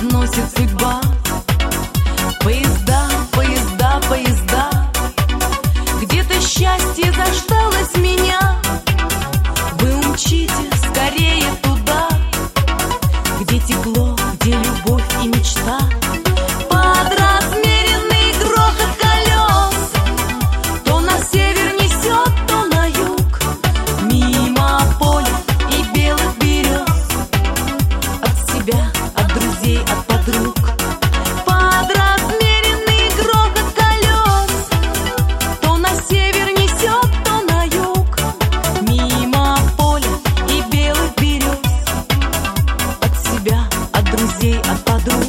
разносит судьба. Поезда, поезда, поезда, где-то счастье заждалось меня. Вы умчите скорее туда, где тепло, где любовь и мечта. Под размеренный грохот колес то на север несет, то на юг, мимо поля и белых берез. От себя, от друзей, от подруг. Под размеренный грохот колес то на север несет, то на юг, мимо поля и белых берез. От себя, от друзей, от подруг.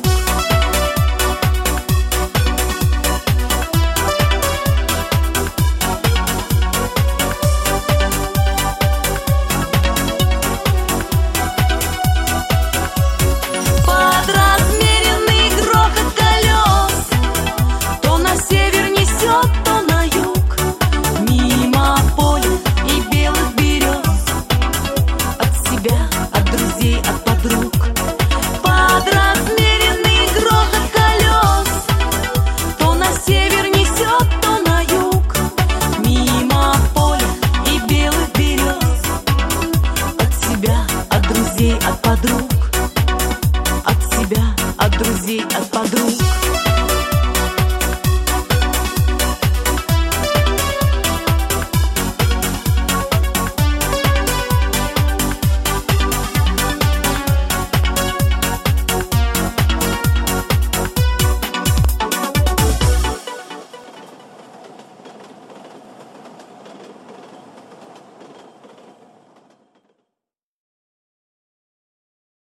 Под размеренный грохот колес то на север несет, то на юг, мимо поля и белых берез. От себя, от друзей, от подруг. Под размеренный грохот колес то на север несет, то на юг, мимо поля и белых берез. От себя, от друзей, от подруг. От себя, от друзей, от подруг.